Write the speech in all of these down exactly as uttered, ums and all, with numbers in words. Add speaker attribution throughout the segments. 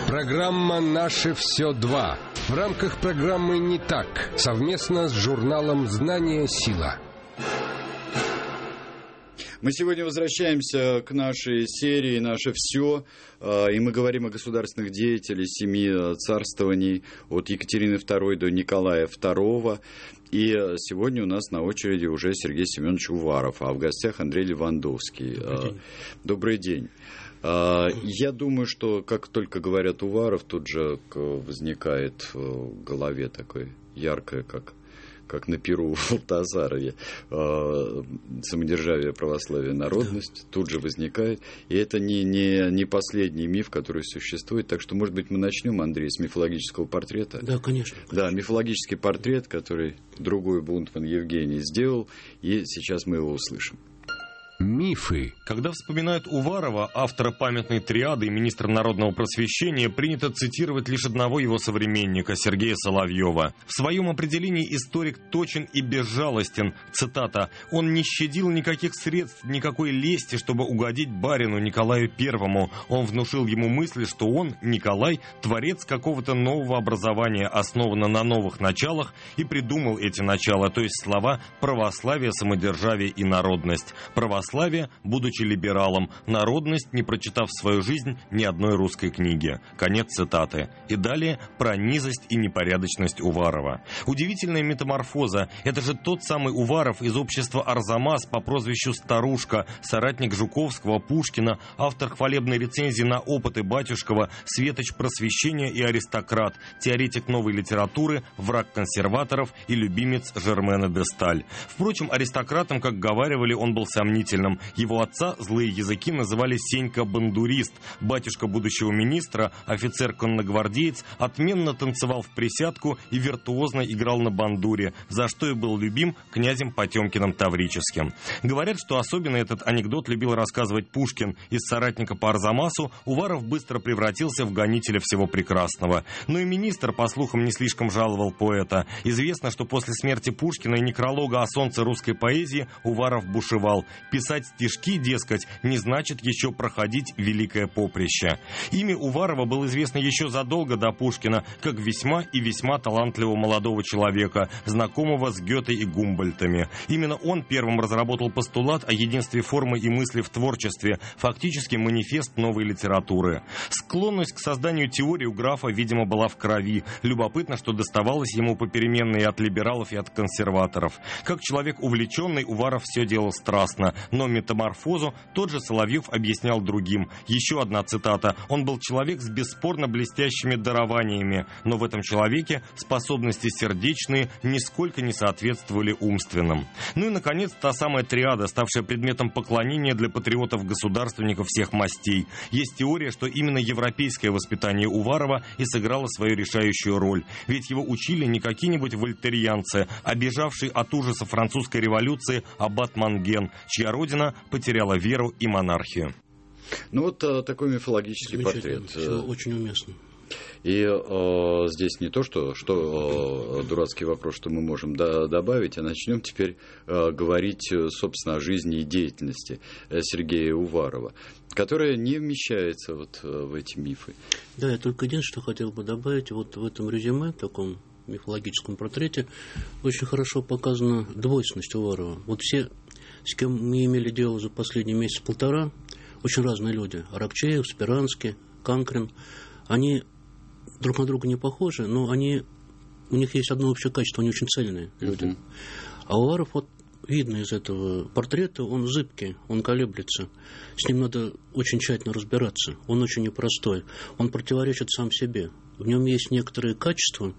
Speaker 1: Программа «Наше все два». В рамках программы «Не так» совместно с журналом «Знание. Сила».
Speaker 2: Мы сегодня возвращаемся к нашей серии «Наше все», и мы говорим о государственных деятелях семи царствований от Екатерины второй до Николая второго. И сегодня у нас на очереди уже Сергей Семенович Уваров, а в гостях Андрей Левандовский. Добрый день. Добрый день. Я думаю, что как только говорят Уваров, тут же возникает в голове такое яркое, как... как на Перу в Валтазарове, э, самодержавие, православие, народность, тут же возникает. И это не, не, не последний миф, который существует. Так что, может быть, мы начнем, Андрей, с мифологического портрета?
Speaker 3: Да, конечно. конечно.
Speaker 2: Да, мифологический портрет, который другой Бунтман Евгений сделал, и сейчас мы его услышим.
Speaker 1: Мифы.
Speaker 4: Когда вспоминают Уварова, автора памятной триады и министра народного просвещения, принято цитировать лишь одного его современника, Сергея Соловьева. В своем определении историк точен и безжалостен. Цитата: «Он не щадил никаких средств, никакой лести, чтобы угодить барину Николаю Первому. Он внушил ему мысль, что он, Николай, творец какого-то нового образования, основано на новых началах, и придумал эти начала, то есть слова православие, самодержавие и народность. Православие, будучи либералом, народность, не прочитав свою жизнь ни одной русской книги». Конец цитаты. И далее про низость и непорядочность Уварова. Удивительная метаморфоза. Это же тот самый Уваров из общества Арзамас по прозвищу Старушка, соратник Жуковского, Пушкина, автор хвалебной рецензии на опыты Батюшкова, светоч просвещения и аристократ, теоретик новой литературы, враг консерваторов и любимец Жермена де Сталь. Впрочем, аристократом, как говаривали, он был сомнительным. Его отца злые языки называли Сенька-бандурист. Батюшка будущего министра, офицер-конногвардеец, отменно танцевал в присядку и виртуозно играл на бандуре, за что и был любим князем Потемкиным Таврическим. Говорят, что особенно этот анекдот любил рассказывать Пушкин. Из соратника по Арзамасу Уваров быстро превратился в гонителя всего прекрасного. Но и министр, по слухам, не слишком жаловал поэта. Известно, что после смерти Пушкина и некролога о солнце русской поэзии Уваров бушевал. Писать стишки, дескать, не значит еще проходить великое поприще. Имя Уварова было известно еще задолго до Пушкина, как весьма и весьма талантливого молодого человека, знакомого с Гёте и Гумбольдтами. Именно он первым разработал постулат о единстве формы и мысли в творчестве, фактически манифест новой литературы. Склонность к созданию теории у графа, видимо, была в крови. Любопытно, что доставалось ему попеременно и от либералов, и от консерваторов. Как человек увлеченный, Уваров все делал страстно. Но метаморфозу тот же Соловьев объяснял другим. Еще одна цитата. «Он был человек с бесспорно блестящими дарованиями, но в этом человеке способности сердечные нисколько не соответствовали умственным». Ну и, наконец, та самая триада, ставшая предметом поклонения для патриотов-государственников всех мастей. Есть теория, что именно европейское воспитание Уварова и сыграло свою решающую роль. Ведь его учили не какие-нибудь вольтерьянцы, а бежавший от ужаса французской революции аббат Манген, чья родина потеряла веру и монархию.
Speaker 2: Ну вот а, такой мифологический портрет.
Speaker 3: Все очень уместно.
Speaker 2: И э, здесь не то, что, что э, дурацкий вопрос, что мы можем до, добавить, а начнем теперь э, говорить, собственно, о жизни и деятельности Сергея Уварова, которая не вмещается вот в эти мифы.
Speaker 3: Да, я только единственное, что хотел бы добавить, вот в этом резюме, таком мифологическом портрете, очень хорошо показана двойственность Уварова. Вот все, с кем мы имели дело за последний месяц-полтора, очень разные люди. Аракчеев, Спиранский, Канкрин, они друг на друга не похожи, но они, у них есть одно общее качество, они очень цельные люди. Uh-huh. А Уваров, вот видно из этого портрета, он зыбкий, он колеблется. С ним надо очень тщательно разбираться. Он очень непростой. Он противоречит сам себе. В нем есть некоторые качества,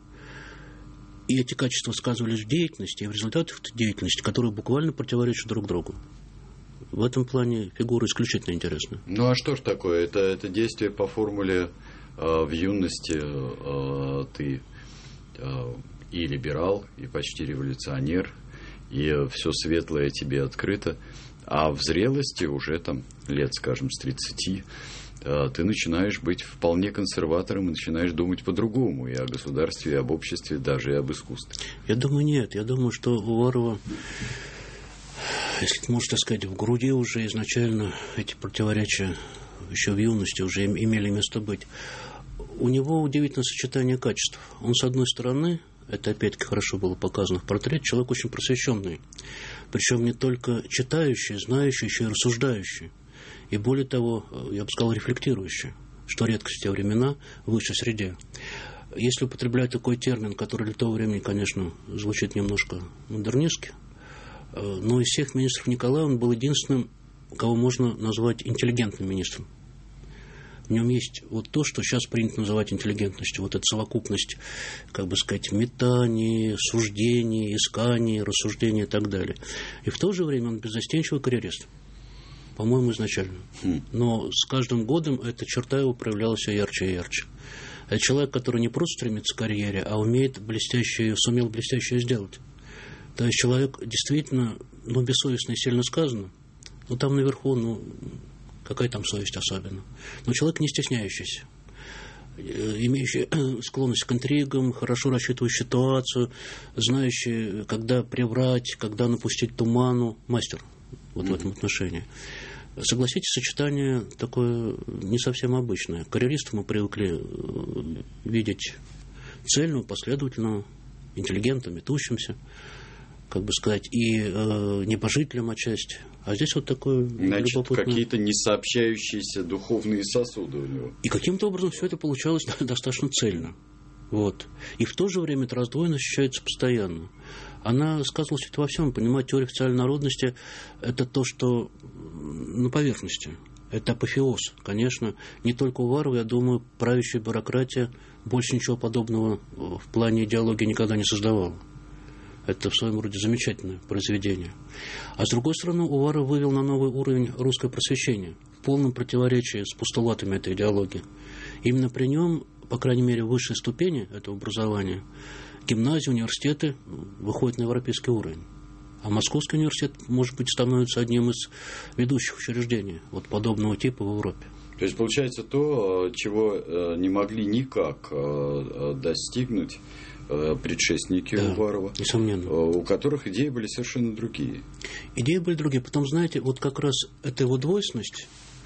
Speaker 3: и эти качества сказывались в деятельности, и в результатах этой деятельности, которые буквально противоречат друг другу. В этом плане фигура исключительно интересна.
Speaker 2: Ну а что ж такое? Это, это действие по формуле э, в юности э, ты э, и либерал, и почти революционер, и все светлое тебе открыто, а в зрелости уже там лет, скажем, с тридцати э, ты начинаешь быть вполне консерватором и начинаешь думать по-другому и о государстве, и об обществе, даже и об искусстве.
Speaker 3: Я думаю, нет. Я думаю, что у Уварова, если можно сказать, в груди уже изначально эти противоречия еще в юности уже имели место быть. У него удивительное сочетание качеств. Он, с одной стороны, это опять-таки хорошо было показано в портрете, человек очень просвещенный. Причем не только читающий, знающий, еще и рассуждающий. И более того, я бы сказал, рефлектирующий, что редкость в те времена в высшей среде. Если употреблять такой термин, который для того времени, конечно, звучит немножко модернистски, но из всех министров Николая он был единственным, кого можно назвать интеллигентным министром. В нем есть вот то, что сейчас принято называть интеллигентностью. Вот эта совокупность, как бы сказать, метаний, суждений, исканий, рассуждений и так далее. И в то же время он беззастенчивый карьерист. По-моему, изначально. Но с каждым годом эта черта его проявлялась все ярче и ярче. Это человек, который не просто стремится к карьере, а умеет блестяще, сумел блестяще сделать. То есть человек действительно, ну, бессовестно и сильно сказано. Ну, там наверху, ну, какая там совесть особенно. Но человек не стесняющийся, имеющий склонность к интригам, хорошо рассчитывающий ситуацию, знающий, когда приврать, когда напустить туману, мастер вот mm-hmm. в этом отношении. Согласитесь, сочетание такое не совсем обычное. Карьеристов мы привыкли видеть цельную, последовательную, интеллигентным, метущимся, как бы сказать, и э, небожителем отчасти. А здесь вот такое
Speaker 2: Значит,
Speaker 3: любопытное...
Speaker 2: какие-то несообщающиеся духовные сосуды у него.
Speaker 3: И каким-то образом все это получалось достаточно цельно. Вот. И в то же время эта раздвоенность ощущается постоянно. Она сказывалась во всем. Понимать, теория официальной народности – это то, что на поверхности. Это апофеоз. Конечно, не только Уварова, я думаю, правящая бюрократия больше ничего подобного в плане идеологии никогда не создавала. Это в своем роде замечательное произведение. А с другой стороны, Уваров вывел на новый уровень русское просвещение в полном противоречии с постулатами этой идеологии. Именно при нем, по крайней мере, высшей ступени этого образования, гимназии, университеты выходят на европейский уровень. А Московский университет, может быть, становится одним из ведущих учреждений вот подобного типа в Европе.
Speaker 2: То есть, получается, то, чего не могли никак достигнуть предшественники
Speaker 3: да,
Speaker 2: Уварова,
Speaker 3: несомненно.
Speaker 2: У которых идеи были совершенно другие.
Speaker 3: Идеи были другие. Потом, знаете, вот как раз эта его двойственность,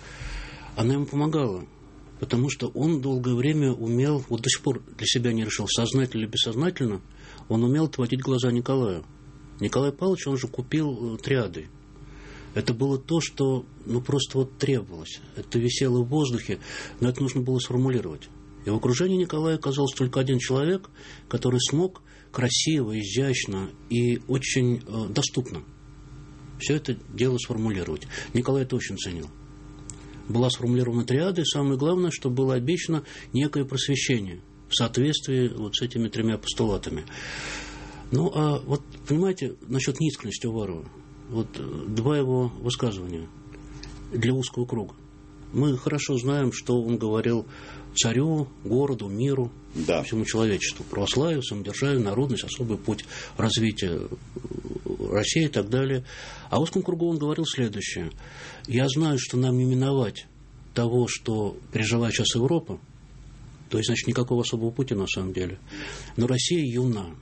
Speaker 3: она ему помогала. Потому что он долгое время умел, вот до сих пор для себя не решил, сознательно или бессознательно, он умел отводить глаза Николаю. Николай Павлович, он же купил триады. Это было то, что ну, просто вот требовалось. Это висело в воздухе, но это нужно было сформулировать. И в окружении Николая оказался только один человек, который смог красиво, изящно и очень э, доступно все это дело сформулировать. Николай это очень ценил. Была сформулирована триада, и самое главное, что было обещано некое просвещение в соответствии вот с этими тремя постулатами. Ну, а вот, понимаете, насчет неискренности Уварова, вот два его высказывания для узкого круга. Мы хорошо знаем, что он говорил царю, городу, миру, да. всему человечеству. Православию, самодержавию, народность, особый путь развития России и так далее. А в узком кругу он говорил следующее. Я знаю, что нам не миновать того, что переживает сейчас Европа. То есть, значит, никакого особого пути на самом деле. Но Россия юна.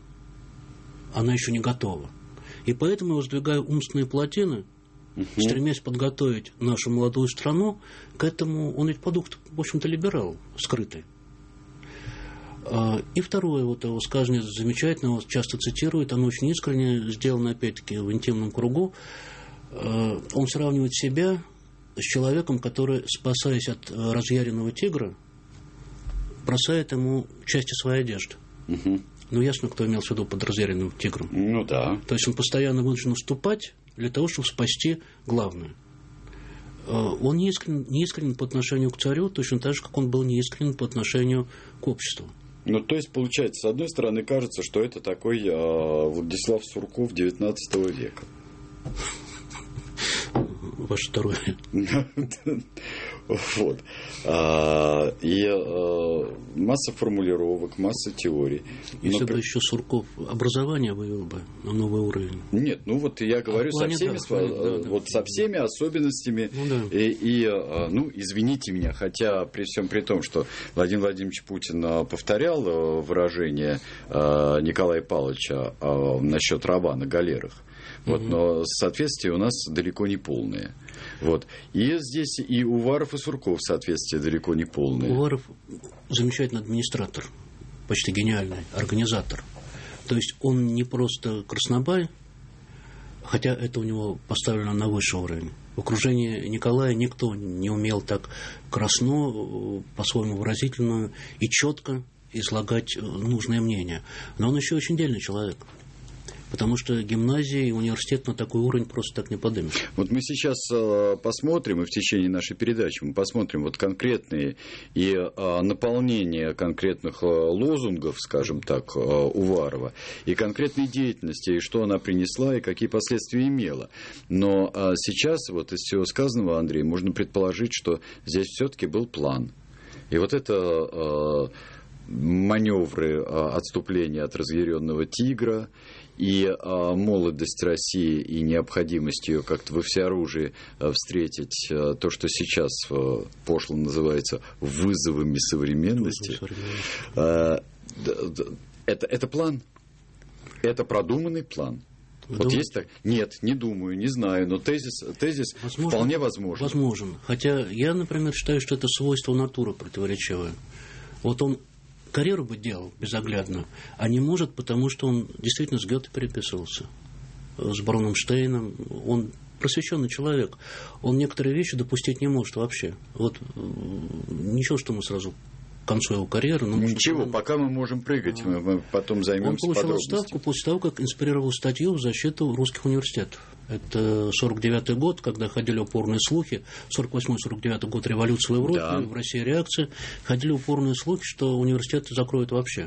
Speaker 3: Она еще не готова. И поэтому я воздвигаю умственные плотины, угу. стремясь подготовить нашу молодую страну к этому. Он ведь продукт, в общем-то, либерал, скрытый. И второе вот его сказание замечательное, часто цитирует, оно очень искренне, сделано опять-таки в интимном кругу. Он сравнивает себя с человеком, который, спасаясь от разъяренного тигра, бросает ему части своей одежды. Угу. Ну, ясно, кто имел в виду под разъяренным тигром.
Speaker 2: Ну, да.
Speaker 3: То есть он постоянно вынужден уступать для того, чтобы спасти главное. Он неискренен, неискренен по отношению к царю, точно так же, как он был неискренен по отношению к обществу.
Speaker 2: Ну, то есть, получается, с одной стороны, кажется, что это такой э, Владислав Сурков девятнадцатого века.
Speaker 3: Ваше второе.
Speaker 2: Вот. И масса формулировок, масса теорий.
Speaker 3: Если бы еще Сурков образование вывел бы на новый уровень.
Speaker 2: Нет, ну вот я говорю со всеми, вот со всеми особенностями. И, ну, извините меня, хотя при всем при том, что Владимир Владимирович Путин повторял выражение Николая Павловича насчет раба на галерах. Вот,
Speaker 3: угу.
Speaker 2: Но соответствие у нас далеко не полное. Вот. И здесь и Уваров, и Сурков соответствие далеко не полное.
Speaker 3: Уваров замечательный администратор, почти гениальный организатор. То есть он не просто краснобай, хотя это у него поставлено на высший уровень. В окружении Николая никто не умел так красно, по-своему выразительно и четко излагать нужное мнение. Но он еще очень дельный человек. Потому что гимназия и университет на такой уровень просто так не поднимешь.
Speaker 2: Вот мы сейчас посмотрим, и в течение нашей передачи мы посмотрим вот конкретные и наполнение конкретных лозунгов, скажем так, Уварова, и конкретной деятельности, и что она принесла, и какие последствия имела. Но сейчас вот из всего сказанного, Андрей, можно предположить, что здесь все-таки был план. И вот это маневры отступления от разъяренного тигра, и а, молодость России и необходимость ее как-то во всеоружии а, встретить а, то, что сейчас а, пошло называется вызовами современности, а, это, это план, это продуманный план.
Speaker 3: Вы
Speaker 2: вот
Speaker 3: думаете?
Speaker 2: Есть так? Нет, не думаю, не знаю, но тезис, тезис возможно, вполне возможен.
Speaker 3: Возможен. Хотя я, например, считаю, что это свойство натуры противоречивое. Вот он карьеру бы делал безоглядно, а не может, потому что он действительно с Гёте переписывался, с бароном Штейном. Он просвещенный человек. Он некоторые вещи допустить не может вообще. Вот ничего, что мы сразу к концу его карьеры... Но
Speaker 2: ничего,
Speaker 3: можно...
Speaker 2: пока мы можем прыгать, мы, мы потом займемся
Speaker 3: подробностями. Он получил отставку после того, как инспирировал статью в защиту русских университетов. Это сорок девятый год, когда ходили упорные слухи, сорок восьмой сорок девятый год революции в Европе, да. В России реакция, ходили упорные слухи, что университеты закроют вообще,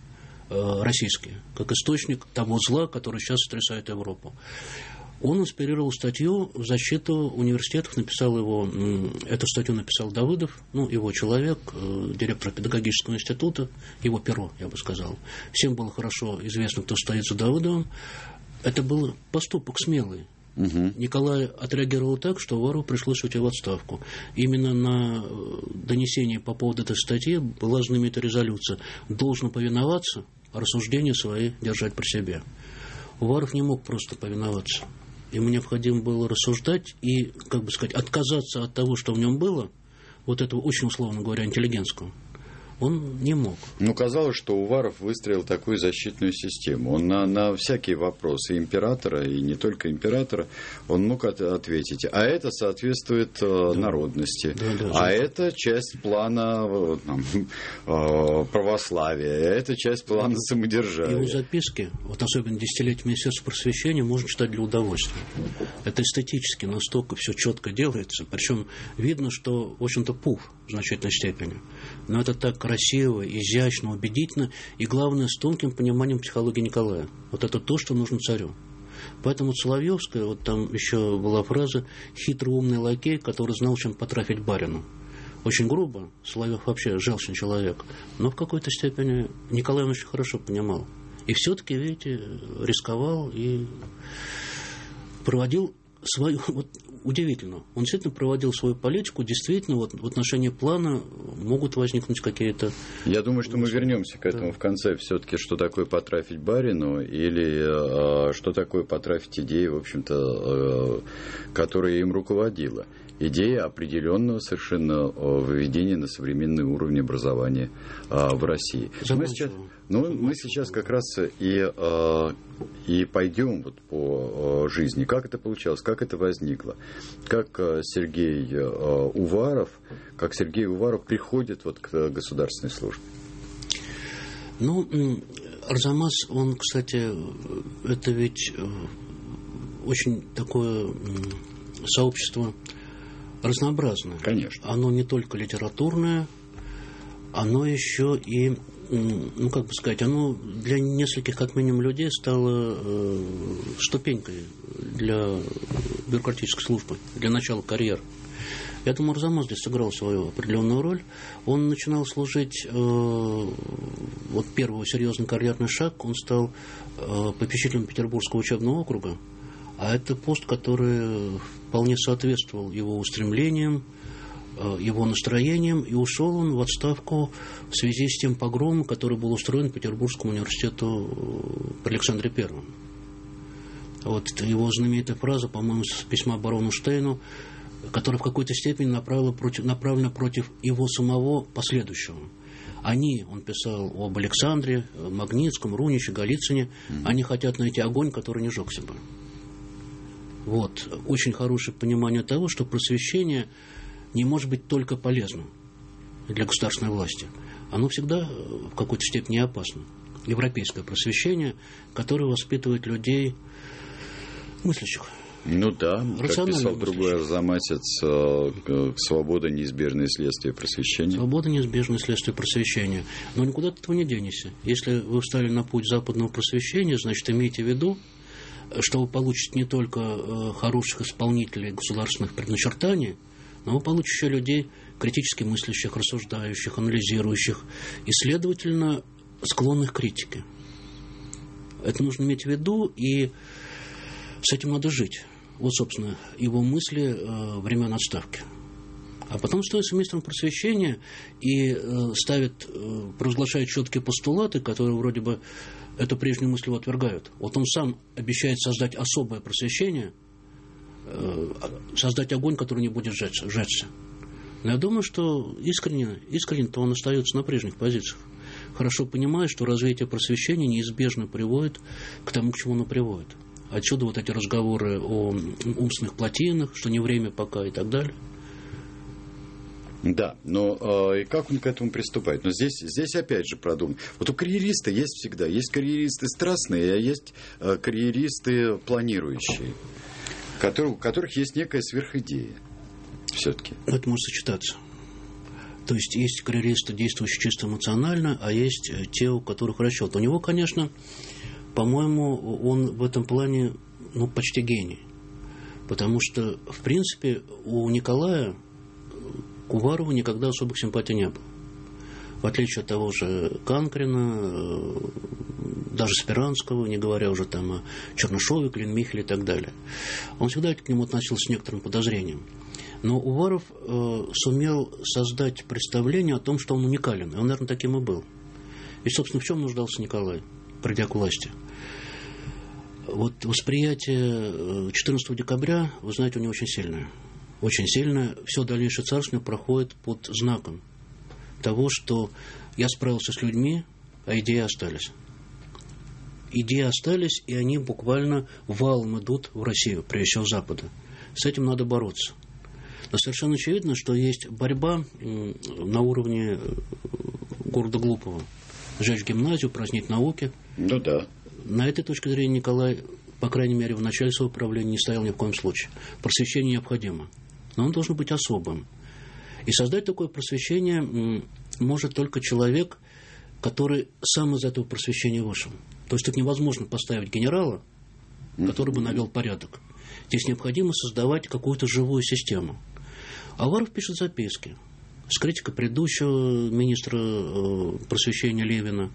Speaker 3: э, российские, как источник того зла, который сейчас сотрясает Европу. Он инспирировал статью в защиту университетов, написал его, эту статью написал Давыдов, ну, его человек, э, директор педагогического института, его перо, я бы сказал. Всем было хорошо известно, кто стоит за Давыдовым. Это был поступок смелый. Угу. Николай отреагировал так, что Уварову пришлось уйти в отставку. Именно на донесении по поводу этой статьи была знаменитая резолюция: должен повиноваться, а рассуждения свои держать при себе. Уваров не мог просто повиноваться. Ему необходимо было рассуждать и, как бы сказать, отказаться от того, что в нем было, вот этого очень, условно говоря, интеллигентского. Он не мог.
Speaker 2: Ну, казалось, что Уваров выстроил такую защитную систему. Он на, на всякие вопросы императора, и не только императора, он мог от, ответить. А это соответствует да. народности. Да, да, а да. это часть плана там, православия. А это часть плана самодержавия.
Speaker 3: Его записки, вот особенно десятилетие Министерства просвещения, можно читать для удовольствия. Это эстетически настолько все четко делается. Причем видно, что, в общем-то, пуф в значительной степени. Но это так красиво, изящно, убедительно и, главное, с тонким пониманием психологии Николая. Вот это то, что нужно царю. Поэтому Соловьевская, вот там еще была фраза «хитрый умный лакей, который знал, чем потрафить барину». Очень грубо, Соловьев вообще желчный человек, но в какой-то степени Николай он очень хорошо понимал. И все-таки, видите, рисковал и проводил свою... Вот, удивительно. Он действительно проводил свою политику. Действительно, вот в отношении плана могут возникнуть какие-то...
Speaker 2: Я думаю, что мы вернемся к этому да. в конце. Все-таки, что такое потрафить барину, или э, что такое потрафить идеи, в общем-то, э, которая им руководила. Идея определенного совершенно выведения на современный уровень образования э, в России. Мы сейчас, ну, мы сейчас как раз и, э, и пойдем вот по э, жизни. Как это получалось, как это возникло, как э, Сергей э, Уваров, как Сергей Уваров приходит вот к государственной службе.
Speaker 3: Ну, Арзамас, он, кстати, это ведь очень такое сообщество разнообразное.
Speaker 2: Конечно.
Speaker 3: Оно не только литературное, оно еще и, ну, как бы сказать, оно для нескольких, как минимум, людей стало э, ступенькой для бюрократической службы, для начала карьеры. Я думаю, Арзамас здесь сыграл свою определенную роль. Он начинал служить, э, вот первый серьезный карьерный шаг, он стал э, попечителем Петербургского учебного округа. А это пост, который вполне соответствовал его устремлениям, его настроениям, и ушел он в отставку в связи с тем погромом, который был устроен Петербургскому университету при Александре Первом. Вот его знаменитая фраза, по-моему, с письма барону Штейну, которая в какой-то степени направлена против, направлена против его самого последующего. Они, он писал об Александре, Магнитском, Руниче, Голицыне, mm-hmm. они хотят найти огонь, который не жёгся бы. Вот. Очень хорошее понимание того, что просвещение не может быть только полезным для государственной власти. Оно всегда в какой-то степени опасно. Европейское просвещение, которое воспитывает людей мыслящих.
Speaker 2: Ну да, как писал другой арзамасец, свобода – неизбежное следствие просвещения.
Speaker 3: Свобода – неизбежное следствие просвещения. Но никуда от этого не денешься. Если вы встали на путь западного просвещения, значит, имейте в виду, что вы получите не только хороших исполнителей государственных предначертаний, но вы получите еще людей критически мыслящих, рассуждающих, анализирующих и, следовательно, склонных к критике. Это нужно иметь в виду, и с этим надо жить. Вот, собственно, его мысли э, времен отставки. А потом становится министром просвещения и э, ставит, э, провозглашает четкие постулаты, которые вроде бы эту прежнюю мысль отвергают. Вот он сам обещает создать особое просвещение, э, создать огонь, который не будет сжечься. сжечься. Но я думаю, что искренне, искренне-то он остается на прежних позициях. Хорошо понимая, что развитие просвещения неизбежно приводит к тому, к чему оно приводит. Отсюда вот эти разговоры о умственных плотинах, что не время пока и так далее.
Speaker 2: Да, но э, и как он к этому приступает? Но здесь, здесь опять же продумано. Вот у карьериста есть всегда. Есть карьеристы страстные, а есть э, карьеристы планирующие, которые, у которых есть некая сверхидея все-таки.
Speaker 3: Это может сочетаться. То есть есть карьеристы, действующие чисто эмоционально, а есть те, у которых расчет. У него, конечно, по-моему, он в этом плане ну, почти гений. Потому что, в принципе, у Николая к Уварову никогда особых симпатий не было. В отличие от того же Канкрина, даже Спиранского, не говоря уже там о Чернышове, Клинмихеле и так далее. Он всегда к нему относился с некоторым подозрением. Но Уваров э, сумел создать представление о том, что он уникален. И он, наверное, таким и был. И, собственно, в чем нуждался Николай, придя к власти? Вот восприятие четырнадцатого декабря, вы знаете, у него очень сильное. Очень сильное. Все дальнейшее царствие проходит под знаком того, что я справился с людьми, а идеи остались. Идеи остались, и они буквально валом идут в Россию, прежде всего Запада. С этим надо бороться. Но совершенно очевидно, что есть борьба на уровне города Глупого. Сжечь гимназию, празднить науки.
Speaker 2: Ну да.
Speaker 3: На этой точке зрения Николай, по крайней мере, в начале своего правления не стоял ни в коем случае. Просвещение необходимо. Но он должен быть особым. И создать такое просвещение может только человек, который сам из этого просвещения вышел. То есть тут невозможно поставить генерала, который бы навел порядок. Здесь необходимо создавать какую-то живую систему. А Уваров пишет записки с критикой предыдущего министра просвещения Левина,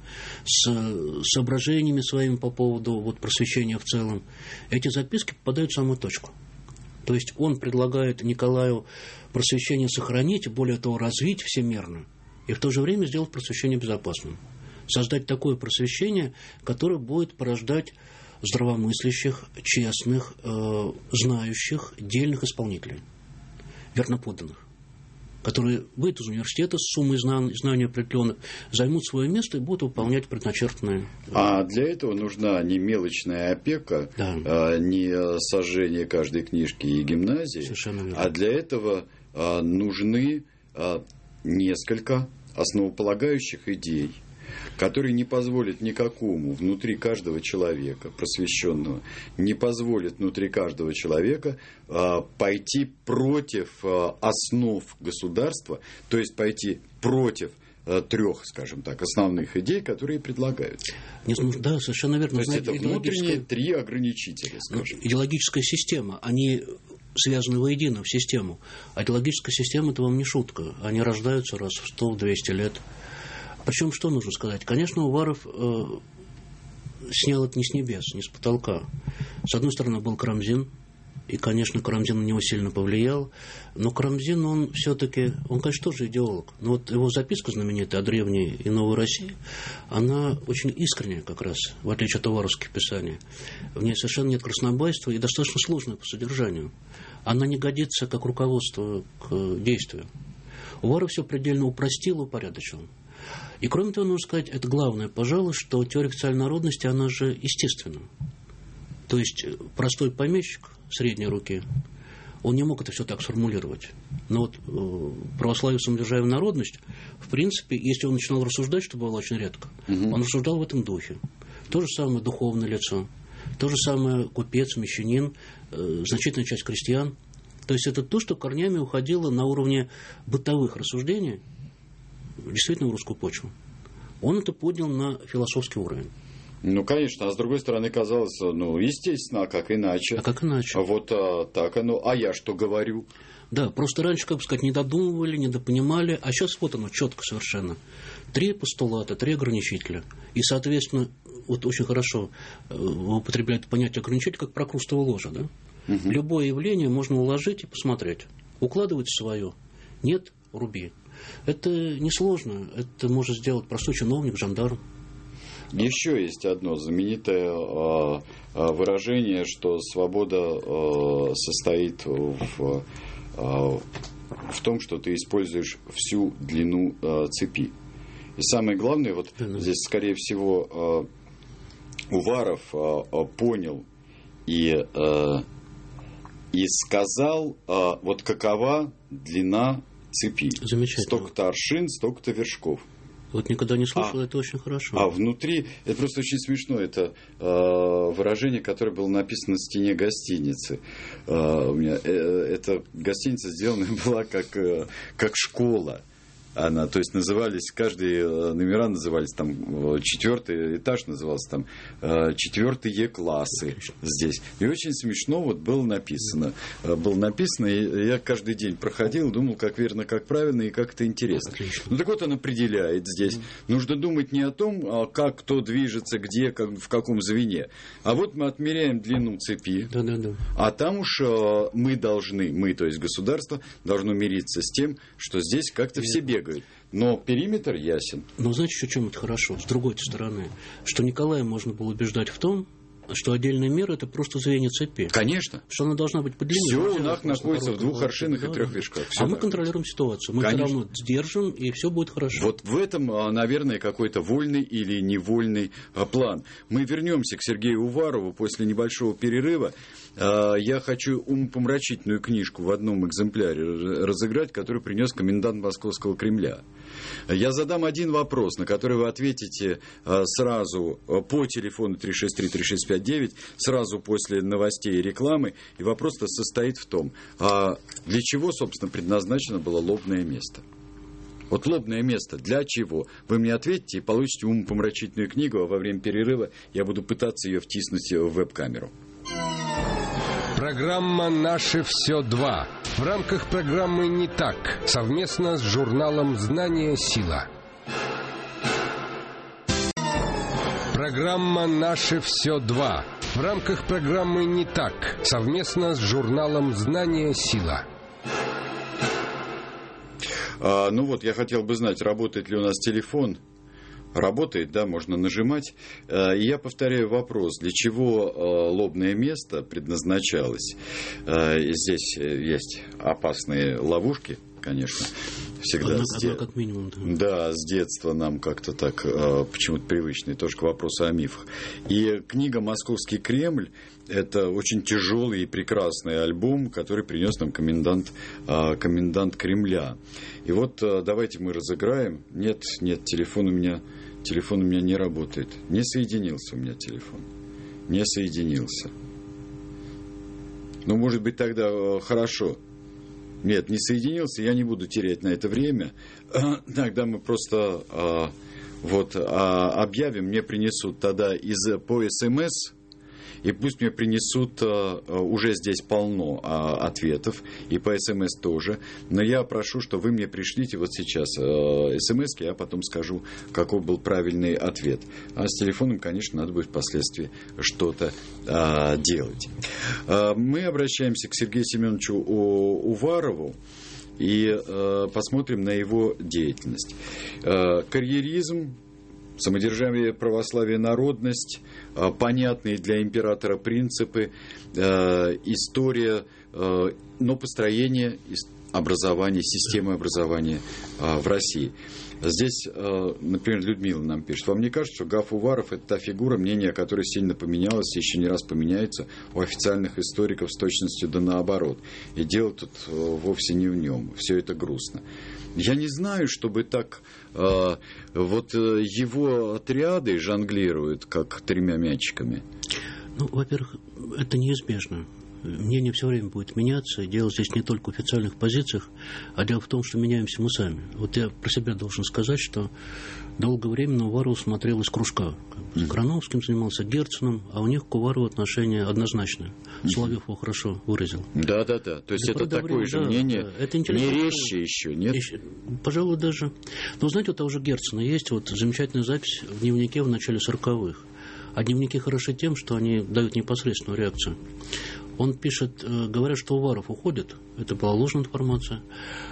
Speaker 3: с соображениями своими по поводу вот, просвещения в целом. Эти записки попадают в самую точку. То есть он предлагает Николаю просвещение сохранить, более того, развить всемирно, и в то же время сделать просвещение безопасным. Создать такое просвещение, которое будет порождать здравомыслящих, честных, э, знающих, дельных исполнителей, верноподданных, которые выйдут из университета с суммой знаний, знаний определенных, займут свое место и будут выполнять предначертанные.
Speaker 2: А для этого нужна не мелочная опека, да. а, не сожжение каждой книжки и гимназии, а для этого а, нужны а, несколько основополагающих идей, которые не позволят никакому внутри каждого человека, просвещенного, не позволят внутри каждого человека а, пойти против а, основ государства, то есть пойти против а, трех, скажем так, основных идей, которые предлагаются.
Speaker 3: Не, да, совершенно верно.
Speaker 2: То есть это внутренние три ограничителя, скажем.
Speaker 3: Идеологическая система, они связаны воедино в систему. А идеологическая система – это вам не шутка. Они рождаются раз в сто, в двести лет. Причем, что нужно сказать? Конечно, Уваров э, снял это не с небес, не с потолка. С одной стороны, был Карамзин, И, конечно, Карамзин на него сильно повлиял. Но Карамзин, он все-таки, он, конечно, тоже идеолог. Но вот его записка знаменитая о древней и новой России, она очень искренняя как раз, в отличие от уваровских писаний. В ней совершенно нет краснобайства и достаточно сложная по содержанию. Она не годится как руководство к действию. Уваров все предельно упростил и упорядочил. И, кроме того, нужно сказать, это главное, пожалуй, что теория официальной народности, она же естественна. То есть простой помещик средней руки, он не мог это все так сформулировать. Но вот э, православие, самодержавие, народность, в принципе, если он начинал рассуждать, что было очень редко, угу. он рассуждал в этом духе. То же самое духовное лицо, то же самое купец, мещанин, э, значительная часть крестьян. То есть это то, что корнями уходило на уровне бытовых рассуждений, действительно в русскую почву. Он это поднял на философский уровень.
Speaker 2: Ну, конечно, а с другой стороны, казалось, ну, естественно, а как иначе?
Speaker 3: А как иначе?
Speaker 2: А вот а, так оно, а я что говорю?
Speaker 3: Да, просто раньше, как бы сказать, не додумывали, не допонимали, а сейчас вот оно четко совершенно. Три постулата, три ограничителя. И, соответственно, вот очень хорошо употребляют понятие ограничителя, как прокрустово ложе, да? Угу. Любое явление можно уложить и посмотреть. Укладывать свое. Нет, руби. Это несложно. Это может сделать простой чиновник, жандарм.
Speaker 2: Еще есть одно знаменитое э, выражение, что свобода э, состоит в, э, в том, что ты используешь всю длину э, цепи. И самое главное, вот mm-hmm. здесь, скорее всего, э, Уваров э, понял и, э, и сказал, э, вот какова длина цепи. Столько-то аршин, столько-то вершков.
Speaker 3: Вот никогда не слышал, а, это очень хорошо.
Speaker 2: А внутри, это просто очень смешно, это э, выражение, которое было написано на стене гостиницы. Э, у меня э, эта гостиница сделана была как, э, как школа. Она, то есть назывались, каждые номера назывались там, четвертый этаж назывался там, четвертые классы здесь. И очень смешно вот было написано. Было написано, и я каждый день проходил, думал, как верно, как правильно и как это интересно. Отлично. Ну так вот он определяет здесь. Нужно думать не о том, как кто движется, где, как, в каком звене. А вот мы отмеряем длину цепи,
Speaker 3: да, да, да.
Speaker 2: А там уж мы должны, мы, то есть государство, должно мириться с тем, что здесь как-то все бегают. Но периметр ясен.
Speaker 3: Но знаете, еще чем это хорошо? С другой стороны, что Николая можно было убеждать в том, что отдельная мера – это просто звенья цепи.
Speaker 2: Конечно.
Speaker 3: Что она должна быть подлиннее.
Speaker 2: Все у нас находится в двух аршинах, да, и трех вершках.
Speaker 3: А мы контролируем ситуацию. Мы все равно сдержим, и все будет хорошо.
Speaker 2: Вот в этом, наверное, какой-то вольный или невольный план. Мы вернемся к Сергею Уварову после небольшого перерыва. Я хочу умопомрачительную книжку в одном экземпляре разыграть, которую принес комендант Московского Кремля. Я задам один вопрос, на который вы ответите сразу по телефону три шесть три три шесть пять девять, сразу после новостей и рекламы. И вопрос-то состоит в том, а для чего, собственно, предназначено было лобное место? Вот лобное место для чего? Вы мне ответите и получите умопомрачительную книгу, а во время перерыва я буду пытаться ее втиснуть в веб-камеру.
Speaker 1: Программа «Наше все два». В рамках программы «Не так» совместно с журналом «Знание. Сила». Программа «Наше все два». В рамках программы «Не так» совместно с журналом «Знание. Сила».
Speaker 2: А, ну вот, я хотел бы знать, работает ли у нас телефон. Работает, да, можно нажимать. И я повторяю вопрос, для чего лобное место предназначалось. И здесь есть опасные ловушки, конечно, всегда.
Speaker 3: Одна,
Speaker 2: с де...
Speaker 3: одна как минимум, да.
Speaker 2: Да, с детства нам как-то так почему-то привычно, тоже к вопросу о мифах. И книга «Московский Кремль» — это очень тяжелый и прекрасный альбом, который принес нам комендант, комендант Кремля. И вот давайте мы разыграем. Нет, нет, телефон у меня... Телефон у меня не работает. Не соединился у меня телефон. Не соединился. Ну, может быть, тогда э, хорошо. Нет, не соединился, я не буду терять на это время. Тогда мы просто э, вот, э, объявим, мне принесут тогда из, по СМС, и пусть мне принесут, уже здесь полно ответов, и по СМС тоже, но я прошу, что вы мне пришлите вот сейчас СМС, я потом скажу, какой был правильный ответ. А с телефоном, конечно, надо будет впоследствии что-то делать. Мы обращаемся к Сергею Семеновичу Уварову и посмотрим на его деятельность. Карьеризм, самодержавие, православие, народность, понятные для императора принципы, история, но построение образования, системы образования в России. Здесь, например, Людмила нам пишет: вам не кажется, что Гаф Уваров – это та фигура, мнение которой сильно поменялось и еще не раз поменяется у официальных историков с точностью да наоборот. И дело тут вовсе не в нем. Все это грустно. Я не знаю, чтобы так э, вот его отряды жонглируют, как тремя мячиками.
Speaker 3: Ну, во-первых, это неизбежно. Мнение все время будет меняться. Дело здесь не только в официальных позициях, а дело в том, что меняемся мы сами. Вот я про себя должен сказать, что долгое время на Уварова смотрел из кружка. С Грановским занимался, Герценом, а у них к Уварову отношение однозначное. Соловьев его хорошо выразил.
Speaker 2: Да-да-да. То есть
Speaker 3: да,
Speaker 2: это такое
Speaker 3: время,
Speaker 2: же
Speaker 3: да,
Speaker 2: мнение,
Speaker 3: да. Это
Speaker 2: не резче еще, нет?
Speaker 3: Еще, пожалуй, даже. Но знаете, вот того же Герцена есть вот замечательная запись в дневнике в начале сороковых. А дневники хороши тем, что они дают непосредственную реакцию. Он пишет, говорят, что Уваров уходит, это была ложная информация,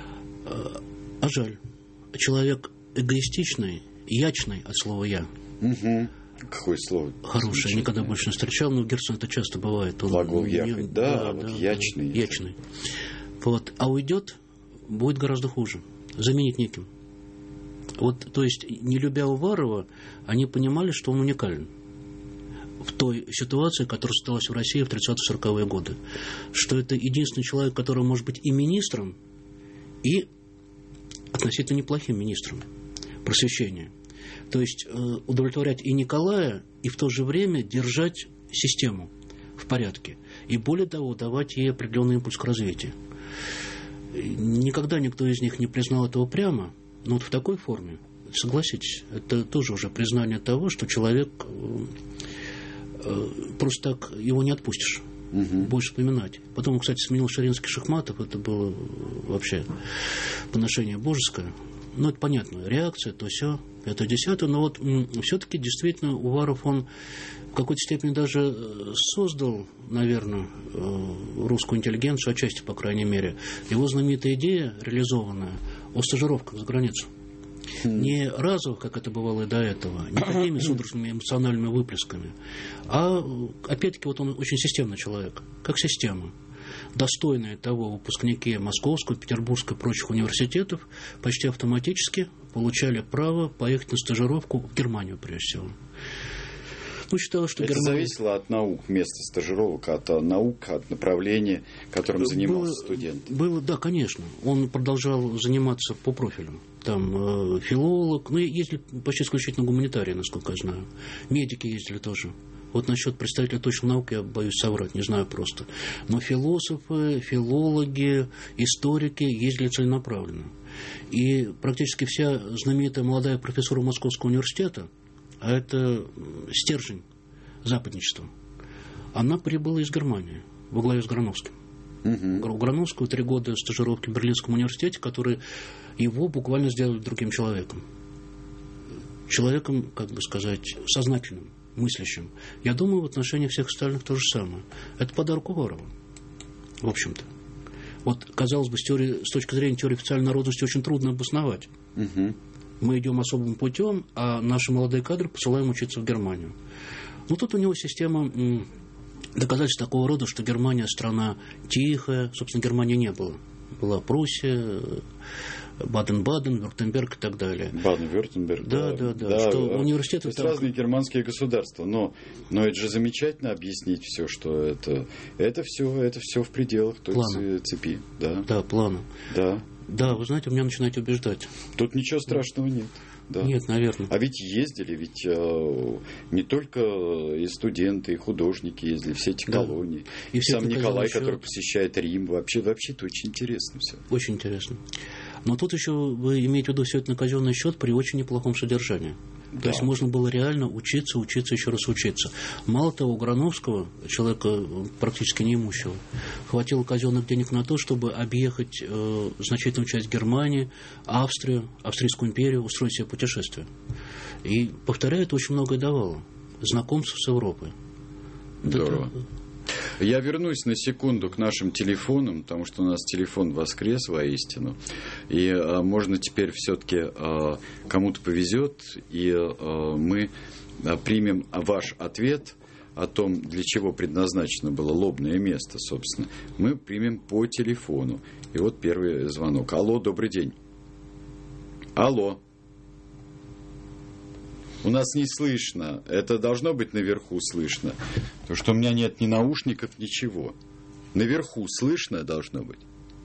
Speaker 3: а жаль, человек эгоистичный, ячный от слова «я».
Speaker 2: Угу. Какое слово?
Speaker 3: Хорошее, никогда больше не встречал, но у Герцена это часто бывает. Он,
Speaker 2: Глагол
Speaker 3: не,
Speaker 2: «ехать», да,
Speaker 3: да,
Speaker 2: вот
Speaker 3: да,
Speaker 2: ячный.
Speaker 3: Да, ячный. Вот. А уйдет, будет гораздо хуже, заменить неким. Вот, то есть, не любя Уварова, они понимали, что он уникален в той ситуации, которая создалась в России в тридцатые-сороковые годы. Что это единственный человек, который может быть и министром, и относительно неплохим министром просвещения. То есть удовлетворять и Николая, и в то же время держать систему в порядке. И более того, давать ей определенный импульс к развитию. Никогда никто из них не признал этого прямо, но вот в такой форме, согласитесь, это тоже уже признание того, что человек... Просто так его не отпустишь. Угу. Больше вспоминать. Потом, кстати, сменил Ширинский Шахматов. Это было вообще поношение божеское. Ну, это понятно. Реакция, то все, это десятое. Но вот все-таки действительно Уваров, он в какой-то степени даже создал, наверное, русскую интеллигенцию, отчасти, по крайней мере. Его знаменитая идея, реализованная, о стажировках за границу. Не разово, как это бывало и до этого, не такими судорожными эмоциональными выплесками, а, опять-таки, вот он очень системный человек, как система. Достойные того выпускники Московского, Петербургского и прочих университетов почти автоматически получали право поехать на стажировку в Германию, прежде всего. Ну, считалось, что
Speaker 2: это
Speaker 3: Германия...
Speaker 2: зависело от наук, места стажировок, от наук, от направления, которым занимался
Speaker 3: было,
Speaker 2: студент.
Speaker 3: Было, да, конечно. Он продолжал заниматься по профилям. Там э, филолог, ну, ездили почти исключительно гуманитарии, насколько я знаю. Медики ездили тоже. Вот насчет представителей точных наук я боюсь соврать, не знаю просто. Но философы, филологи, историки ездили целенаправленно. И практически вся знаменитая молодая профессура Московского университета, а это стержень западничества, она прибыла из Германии во главе с Грановским. Угу. У Грановского три года стажировки в Берлинском университете, которые его буквально сделали другим человеком. Человеком, как бы сказать, сознательным, мыслящим. Я думаю, в отношении всех остальных то же самое. Это подарок Уварова, в общем-то. Вот, казалось бы, с, теории, с точки зрения теории официальной народности очень трудно обосновать. Угу. Мы идем особым путем, а наши молодые кадры посылаем учиться в Германию. Ну, тут у него система доказательств такого рода, что Германия страна тихая. Собственно, Германии не было. Была Пруссия, Баден-Баден, Вюртемберг и так далее.
Speaker 2: Баден-Вюртемберг,
Speaker 3: да. Да, да, да.
Speaker 2: да
Speaker 3: что
Speaker 2: да.
Speaker 3: Университеты...
Speaker 2: То есть разные германские государства. Но, но это же замечательно объяснить все, что это... Это все, это все в пределах той плана. Цепи. Да,
Speaker 3: да, плана.
Speaker 2: Да.
Speaker 3: Да, вы знаете, меня начинаете убеждать.
Speaker 2: Тут ничего страшного нет. Да.
Speaker 3: Нет, наверное.
Speaker 2: А ведь ездили, ведь э, не только и студенты, и художники ездили, все эти да. колонии. И сам Николай, еще... который посещает Рим. Вообще, вообще это очень интересно все.
Speaker 3: Очень интересно. Но тут еще вы имеете в виду все это на казенный счет при очень неплохом содержании. То
Speaker 2: Да.
Speaker 3: есть можно было реально учиться, учиться, еще раз учиться. Мало того, у Грановского, человека практически неимущего, хватило казенных денег на то, чтобы объехать э, значительную часть Германии, Австрию, Австрийскую империю, устроить себе путешествие. И, повторяю, это очень многое давало. Знакомство с Европой.
Speaker 2: Здорово. Я вернусь на секунду к нашим телефонам, потому что у нас телефон воскрес воистину. И а, можно теперь все-таки а, кому-то повезет, и а, мы а, примем ваш ответ о том, для чего предназначено было лобное место, собственно. Мы примем по телефону. И вот первый звонок. Алло, добрый день. Алло. У нас не слышно. Это должно быть наверху слышно. Потому что у меня нет ни наушников, ничего. Наверху слышно должно быть.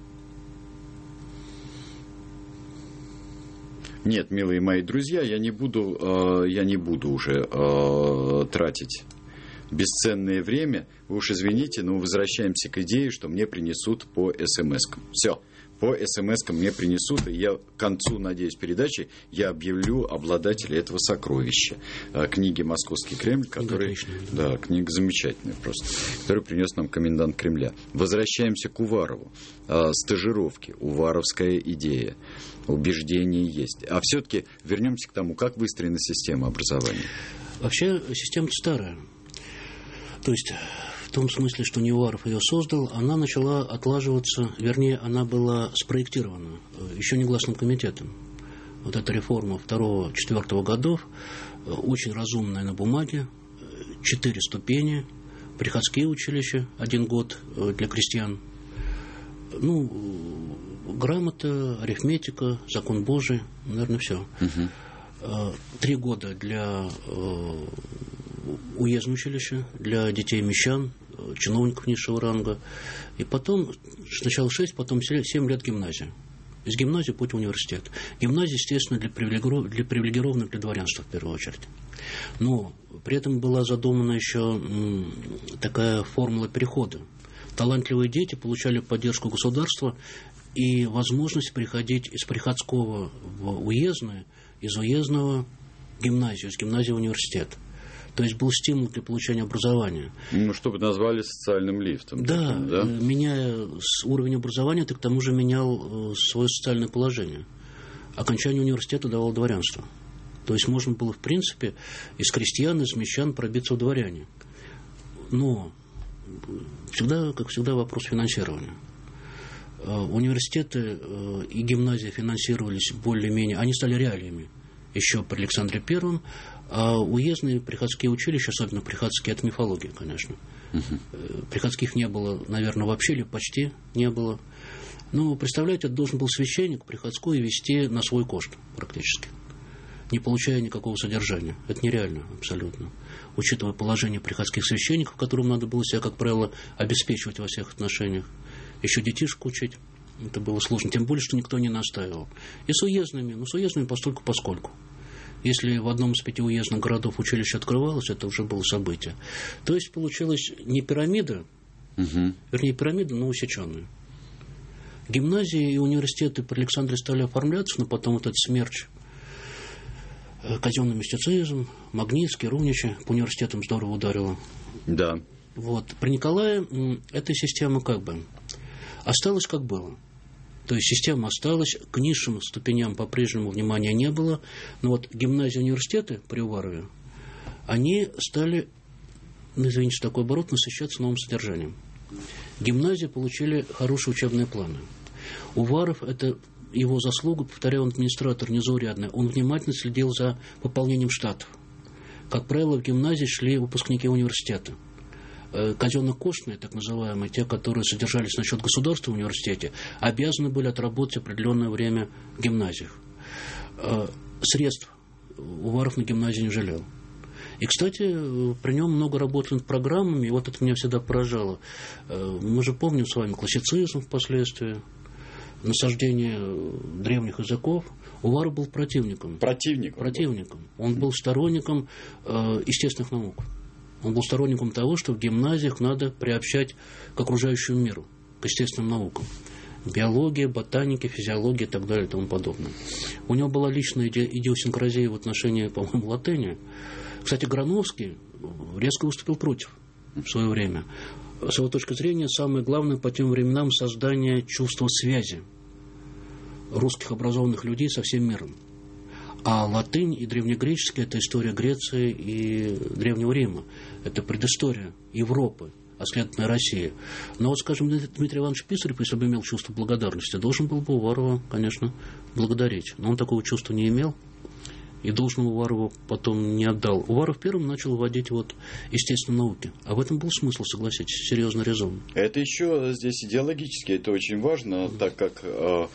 Speaker 2: Нет, милые мои друзья, я не буду, э, я не буду уже э, тратить бесценное время. Вы уж извините, но возвращаемся к идее, что мне принесут по смс-кам. Все. По смс-кам мне принесут, и я к концу, надеюсь, передачи я объявлю обладателя этого сокровища. Книги «Московский Кремль», который... Да, да, книга замечательная просто, которую принес нам комендант Кремля. Возвращаемся к Уварову. Стажировки, уваровская идея, убеждение есть. А все-таки вернемся к тому, как выстроена система образования.
Speaker 3: Вообще, система старая. То есть... В том смысле, что не Уваров ее создал, она начала отлаживаться, вернее, она была спроектирована еще негласным комитетом. Вот эта реформа второго-четвертого годов, очень разумная на бумаге, четыре ступени, приходские училища, один год для крестьян, ну, грамота, арифметика, закон Божий, наверное, все. Угу. Три года для уездного училища, для детей мещан, чиновников низшего ранга. И потом, сначала шесть, потом семь лет гимназия. Из гимназии путь в университет. Гимназия, естественно, для, привилегиров... для привилегированных, для дворянства в первую очередь. Но при этом была задумана еще м, такая формула перехода. Талантливые дети получали поддержку государства и возможность переходить из приходского в уездное, из уездного в гимназию, из гимназии в университет. То есть был стимул для получения образования.
Speaker 2: Ну, чтобы назвали социальным лифтом.
Speaker 3: Да,
Speaker 2: таким, да?
Speaker 3: Меняя уровень образования, ты к тому же менял свое социальное положение. Окончание университета давало дворянство. То есть можно было, в принципе, из крестьян, из мещан пробиться в дворяне. Но всегда, как всегда, вопрос финансирования. Университеты и гимназии финансировались более-менее, они стали реалиями еще при Александре Первом, а уездные приходские училища, особенно приходские, от мифологии, конечно. Uh-huh. Приходских не было, наверное, вообще или почти не было. Но, представляете, это должен был священник приходской вести на свой кошт практически, не получая никакого содержания. Это нереально абсолютно. Учитывая положение приходских священников, которым надо было себя, как правило, обеспечивать во всех отношениях, еще детишек учить, это было сложно. Тем более, что никто не настаивал. И с уездными, ну, с уездными постольку-поскольку. Если в одном из пяти уездных городов училище открывалось, это уже было событие. То есть получилась не пирамида, угу. вернее, пирамида, но усеченная. Гимназии и университеты при Александре стали оформляться, но потом вот этот смерч, казенный мистицизм, Магнитский, Руничи по университетам здорово ударило.
Speaker 2: Да.
Speaker 3: Вот. При Николае эта система как бы осталась как было. То есть система осталась, к низшим ступеням по-прежнему внимания не было. Но вот гимназии и университеты при Уварове, они стали, ну, извините, такой оборот, насыщаться новым содержанием. Гимназии получили хорошие учебные планы. Уваров, это его заслуга, повторяю, он администратор незаурядный, он внимательно следил за пополнением штатов. Как правило, в гимназии шли выпускники университета. Казенно-кошные, так называемые, те, которые содержались на счет государства в университете, обязаны были отработать определенное время в гимназиях. Средств Уваров на гимназии не жалел. И, кстати, при нем много работали над программами, и вот это меня всегда поражало. Мы же помним с вами классицизм впоследствии, насаждение древних языков. Уваров был противником.
Speaker 2: Противником?
Speaker 3: Противником. Он был сторонником естественных наук. Он был сторонником того, что в гимназиях надо приобщать к окружающему миру, к естественным наукам. Биология, ботаника, физиология и так далее и тому подобное. У него была личная иде- идиосинкразия в отношении, по-моему, латыни. Кстати, Грановский резко выступил против в свое время. С его точки зрения, самое главное по тем временам создание чувства связи русских образованных людей со всем миром. А латынь и древнегреческий – это история Греции и Древнего Рима. Это предыстория Европы, а следовательно России. Но вот, скажем, Дмитрий Иванович Писарев, если бы имел чувство благодарности, должен был бы Уварова, конечно, благодарить. Но он такого чувства не имел и должного Уварову потом не отдал. Уваров первым начал вводить вот естественные науки. А в этом был смысл, согласитесь, серьезный резон.
Speaker 2: Это еще здесь идеологически, это очень важно, mm-hmm. так как э,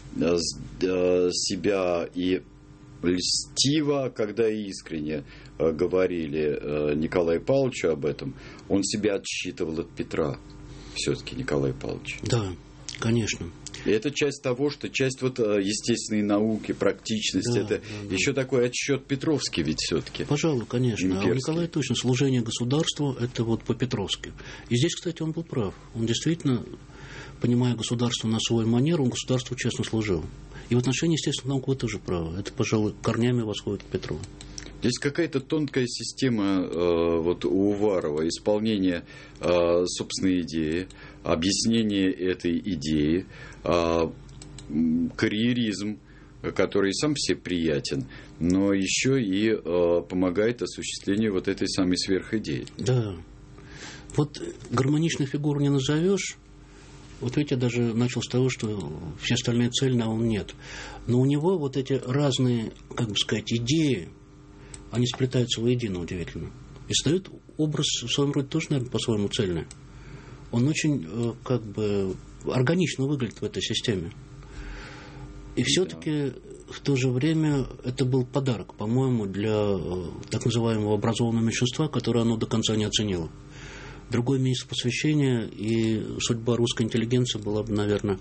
Speaker 2: э, себя и льстиво, когда искренне э, говорили э, Николаю Павловичу об этом, он себя отсчитывал от Петра, все-таки Николай Павлович.
Speaker 3: Да, конечно.
Speaker 2: И это часть того, что часть вот естественной науки, практичности, да, это да, да. еще такой отсчет Петровский ведь все-таки.
Speaker 3: Пожалуй, конечно.
Speaker 2: Имперский.
Speaker 3: А у Николая точно служение государству это вот по-петровски. И здесь, кстати, он был прав. Он действительно, понимая государство на свой манер, он государству честно служил. И в отношении естественных наук вы тоже правы. Это, пожалуй, корнями восходит к Петру.
Speaker 2: Здесь какая-то тонкая система э, вот у Уварова, исполнение э, собственной идеи, объяснение этой идеи, э, карьеризм, который сам по себе приятен, но еще и э, помогает осуществлению вот этой самой сверхидеи.
Speaker 3: Да. Вот гармоничную фигуру не назовешь. Вот видите, я даже начал с того, что все остальные цельны, а он нет. Но у него вот эти разные, как бы сказать, идеи, они сплетаются воедино удивительно. И создают образ в своем роде тоже, наверное, по-своему цельный. Он очень, как бы, органично выглядит в этой системе. И все-таки в то же время это был подарок, по-моему, для так называемого образованного меньшинства, которое оно до конца не оценило. Другое место посвящения, и судьба русской интеллигенции была бы, наверное,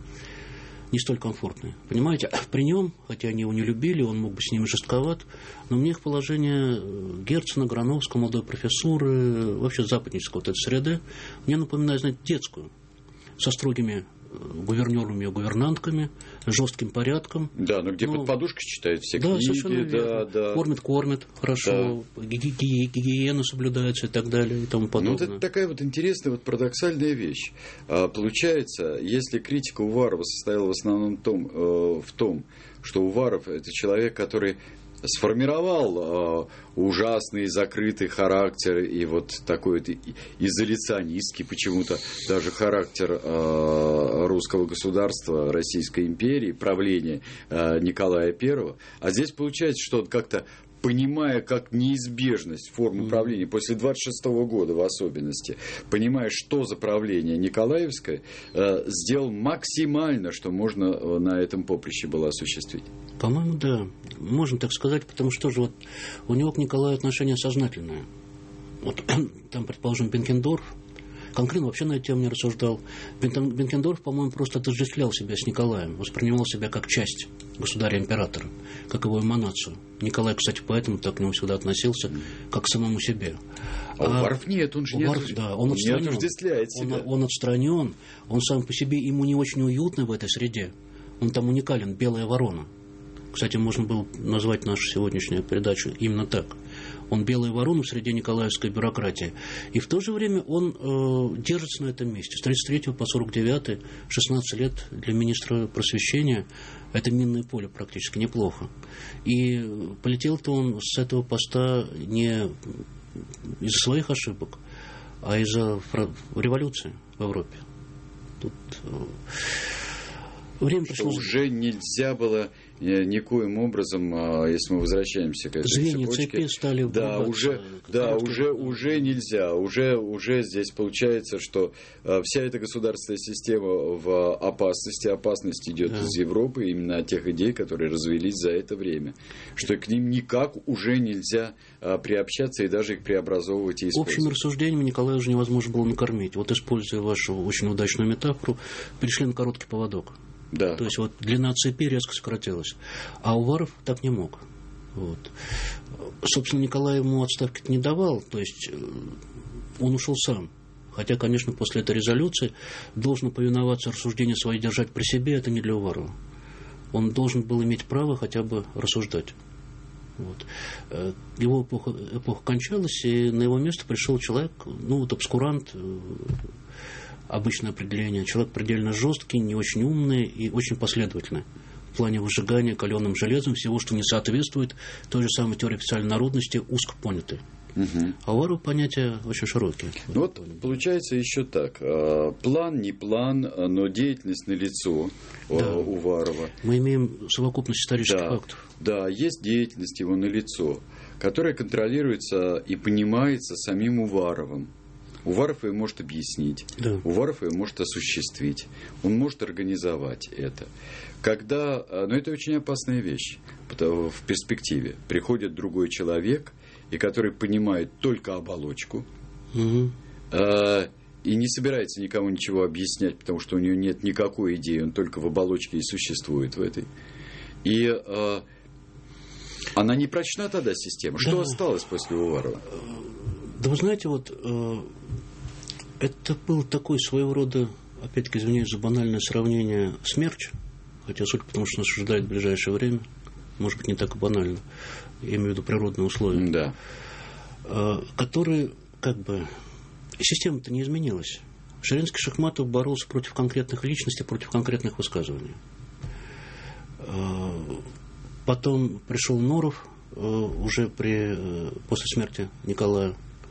Speaker 3: не столь комфортной. Понимаете, при нем, хотя они его не любили, он мог быть с ними жестковат, но мне их положение Герцена, Грановского, молодой профессуры, вообще западнической вот этой среды, мне напоминает, знаете, детскую, со строгими гувернерами и гувернантками, жестким порядком.
Speaker 2: Да, но где
Speaker 3: ну,
Speaker 2: под подушкой читают все
Speaker 3: да,
Speaker 2: книги. Да, да.
Speaker 3: Кормят, кормят, хорошо, да. Гигиена соблюдается и так далее и тому подобное.
Speaker 2: Ну, вот это такая вот интересная, вот парадоксальная вещь. А, получается, если критика Уварова состояла в основном том, э, в том, что Уваров – это человек, который сформировал э, ужасный закрытый характер и вот такой вот изоляционистский почему-то даже характер э, русского государства, Российской империи, правления э, Николая Первого. А здесь получается, что он как-то, понимая как неизбежность формы правления, после двадцать шестого года в особенности, понимая, что за правление Николаевское, э, сделал максимально, что можно на этом поприще было осуществить.
Speaker 3: По-моему, да. Можно так сказать, потому что же вот у него к Николаю отношение сознательное. Вот там, предположим, Бенкендорф, конкретно вообще на эту тему не рассуждал. Бенкендорф, по-моему, просто отождествлял себя с Николаем, воспринимал себя как часть государя-императора, как его эманацию. Николай, кстати, поэтому так к нему всегда относился, как к самому себе.
Speaker 2: А, а Уваров нет, он же
Speaker 3: Уваров,
Speaker 2: не,
Speaker 3: да, он
Speaker 2: не
Speaker 3: отстранен.
Speaker 2: отождествляет себя.
Speaker 3: Он, он отстранен, он сам по себе, ему не очень уютно в этой среде. Он там уникален, белая ворона. Кстати, можно было назвать нашу сегодняшнюю передачу именно так. Он белая ворона в среде николаевской бюрократии. И в то же время он э, держится на этом месте. С тридцать третьего по сорок девятый, шестнадцать лет для министра просвещения – это минное поле практически, неплохо. И полетел-то он с этого поста не из-за своих ошибок, а из-за революции в Европе. Тут э, время пришло...
Speaker 2: Уже нельзя было... никоим образом, если мы возвращаемся к этой
Speaker 3: звенья
Speaker 2: цепочке,
Speaker 3: цепи стали
Speaker 2: да, уже, да, уже, уже нельзя, уже, уже здесь получается, что вся эта государственная система в опасности, опасность идет да. из Европы, именно от тех идей, которые развелись за это время, что к ним никак уже нельзя приобщаться и даже их преобразовывать и использовать.
Speaker 3: Общими рассуждениями Николая уже невозможно было накормить. Вот, используя вашу очень удачную метафору, перешли на короткий поводок.
Speaker 2: Да.
Speaker 3: То есть вот длина цепи резко сократилась. А Уваров так не мог. Вот. Собственно, Николай ему отставки не давал, то есть он ушел сам. Хотя, конечно, после этой резолюции должно повиноваться рассуждение свои держать при себе, это не для Уварова. Он должен был иметь право хотя бы рассуждать. Вот. Его эпоха, эпоха кончалась, и на его место пришел человек, ну вот обскурант, обычное определение, человек предельно жесткий, не очень умный и очень последовательный в плане выжигания каленым железом всего, что не соответствует той же самой теории официальной народности, узко понятой. Угу. А у Уварова понятия очень широкие.
Speaker 2: Ну вот получается еще так. План не план, но деятельность налицо, да, у Уварова.
Speaker 3: Мы имеем совокупность исторических
Speaker 2: да,
Speaker 3: фактов.
Speaker 2: Да, есть деятельность его налицо, которая контролируется и понимается самим Уваровым. Уваров ее может объяснить, да. Уваров ее может осуществить, он может организовать это. Когда, но это очень опасная вещь в перспективе. Приходит другой человек, и который понимает только оболочку, угу. э, и не собирается никому ничего объяснять, потому что у него нет никакой идеи, он только в оболочке и существует в этой. И э, она не прочна тогда, система. Что да. осталось после Уварова?
Speaker 3: Да вы знаете, вот э, это был такой своего рода, опять-таки, извиняюсь за банальное сравнение, смерч, хотя суть потому, что нас ожидает в ближайшее время, может быть, не так и банально, я имею в виду природные условия,
Speaker 2: да.
Speaker 3: э, которые, как бы, система-то не изменилась. Ширинский-Шахматов боролся против конкретных личностей, против конкретных высказываний. Э, потом пришел Норов, э, уже при, э, после смерти Николая.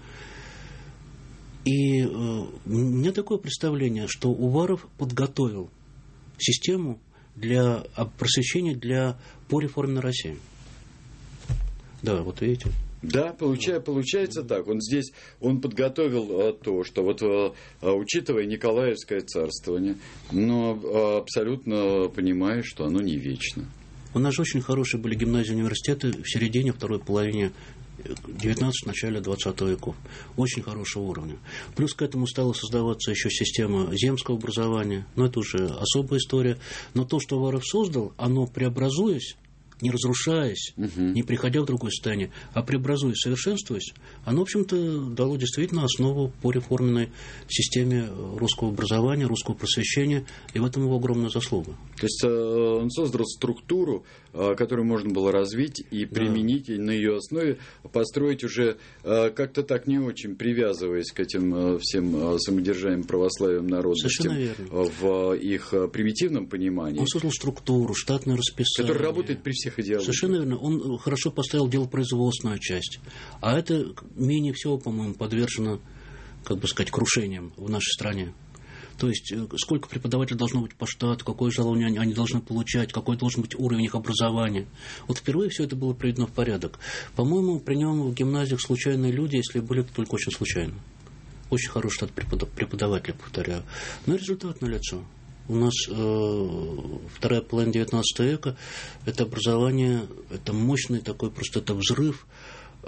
Speaker 3: И э, у меня такое представление, что Уваров подготовил систему для просвещения для, по реформе России. Да, вот видите.
Speaker 2: Да, получая, получается так. Он здесь он подготовил а, то, что вот а, учитывая Николаевское царствование, но а, абсолютно понимая, что оно не вечно.
Speaker 3: У нас же очень хорошие были гимназии и университеты в середине, второй половине девятнадцатого, начале двадцатого веков. Очень хорошего уровня. Плюс к этому стала создаваться еще система земского образования. Но это уже особая история. Но то, что Уваров создал, оно преобразуясь, не разрушаясь, угу. не приходя в другое состояние, а преобразуясь, совершенствуясь, оно, в общем-то, дало действительно основу по реформенной системе русского образования, русского просвещения, и в этом его огромная заслуга.
Speaker 2: То есть он создал структуру, которую можно было развить и применить, да. и на ее основе построить уже как-то так не очень привязываясь к этим всем самодержавием православием народностям в их примитивном понимании.
Speaker 3: Он создал структуру, штатное расписание.
Speaker 2: Которое работает при всех идеологиях.
Speaker 3: Совершенно верно. Он хорошо поставил дело производственную часть. А это менее всего, по-моему, подвержено, как бы сказать, крушениям в нашей стране. То есть, сколько преподавателей должно быть по штату, какое жалование они должны получать, какой должен быть уровень их образования. Вот впервые все это было приведено в порядок. По-моему, при нем в гимназиях случайные люди, если были, то только очень случайно. Очень хороший штат преподавателей, повторяю. Но результат налицо. У нас э, вторая половина девятнадцатого века – это образование, это мощный такой, просто это взрыв э,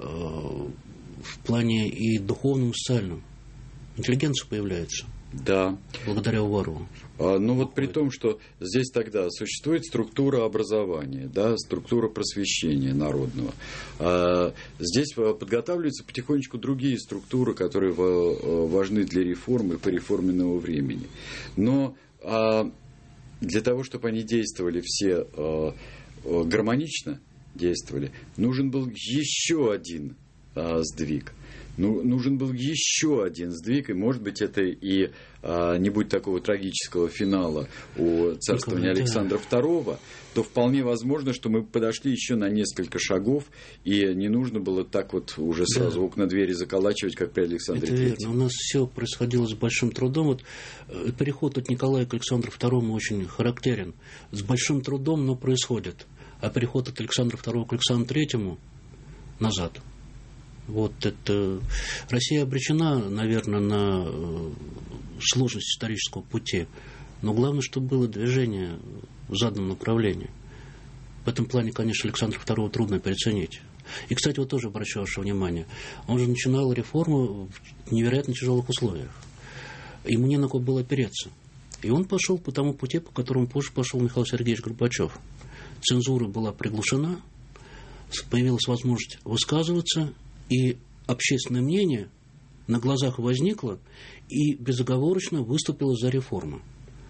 Speaker 3: в плане и духовном, и социальном. Интеллигенция появляется.
Speaker 2: Да.
Speaker 3: Благодаря Уварову.
Speaker 2: А, ну вот при том, что здесь тогда существует структура образования, да, структура просвещения народного. А, здесь подготавливаются потихонечку другие структуры, которые важны для реформы по реформенного времени. Но а, для того, чтобы они действовали все а, гармонично, действовали, нужен был еще один а, сдвиг. Ну, нужен был еще один сдвиг, и, может быть, это и а, не будет такого трагического финала у царствования Александра Второго, то вполне возможно, что мы подошли еще на несколько шагов, и не нужно было так вот уже сразу да. окна двери заколачивать, как при Александре Третьем.
Speaker 3: Это верно. У нас все происходило с большим трудом. Вот переход от Николая к Александру Второму очень характерен. С большим трудом, но происходит. А переход от Александра Второго к Александру Третьему назад. Вот это Россия обречена, наверное, на сложность исторического пути. Но главное, чтобы было движение в заданном направлении. В этом плане, конечно, Александра Второго трудно переоценить. И, кстати, вот тоже обращаю ваше внимание, он же начинал реформу в невероятно тяжелых условиях. Ему не на кого было опереться. И он пошел по тому пути, по которому позже пошел Михаил Сергеевич Горбачев. Цензура была приглушена, появилась возможность высказываться, и общественное мнение на глазах возникла и безоговорочно выступила за реформу.